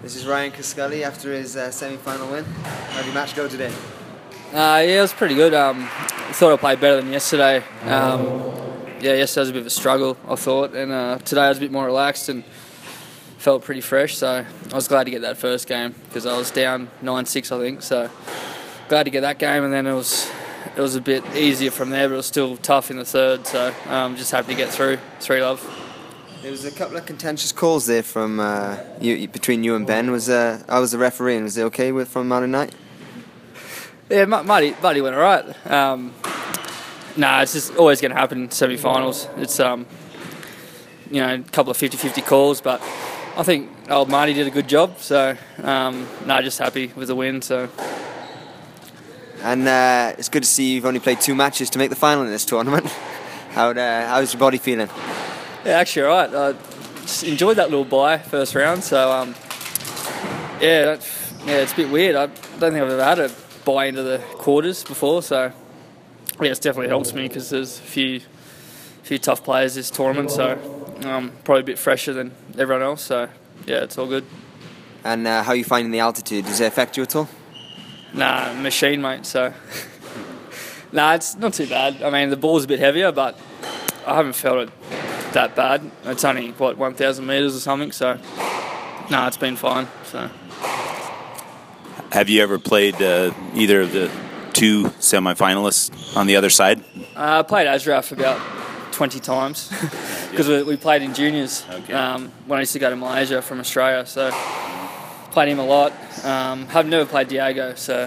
This is Ryan Cuscully after his semi-final win. How did your match go today? Yeah, it was pretty good. I thought I played better than yesterday. Yesterday was a bit of a struggle, I thought, and today I was a bit more relaxed and felt pretty fresh. So I was glad to get that first game because I was down 9-6, I think. So glad to get that game, and then it was a bit easier from there, but it was still tough in the third. So just happy to get through. 3-love. There was a couple of contentious calls there from between you and Ben. I was the referee, and was it okay from Monday night? Yeah, Marty went all right. It's just always going to happen in semi-finals. It's a couple of 50-50 calls, but I think old Marty did a good job. So just happy with the win. So. And it's good to see you've only played 2 matches to make the final in this tournament. How's your body feeling? Yeah, actually, all right. I just enjoyed that little bye first round. So it's a bit weird. I don't think I've ever had a bye into the quarters before. So yeah, it definitely helps me because there's a few tough players this tournament. So probably a bit fresher than everyone else. So yeah, it's all good. And how are you finding the altitude? Does it affect you at all? Nah, machine, mate. So it's not too bad. I mean, the ball's a bit heavier, but I haven't felt it that bad. It's only 1,000 metres or something. So it's been fine. So. Have you ever played either of the 2 semi-finalists on the other side? I played Ashraf about 20 times because we played in juniors when I used to go to Malaysia from Australia. So played him a lot. Have never played Diego. So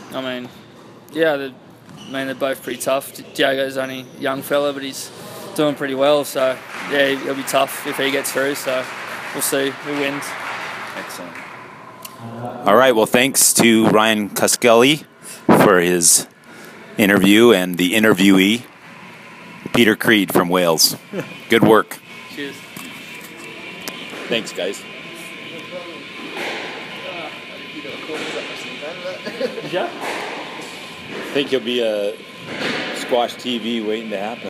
they're both pretty tough. Diego's only a young fella, but he's doing pretty well. So yeah, it'll be tough if he gets through. So we'll see who wins. Excellent. All right, well, thanks to Ryan Cuscully for his interview and the interviewee, Peter Creed from Wales. Good work. Cheers. Thanks, guys. Yeah. I think you'll be a Squash TV waiting to happen.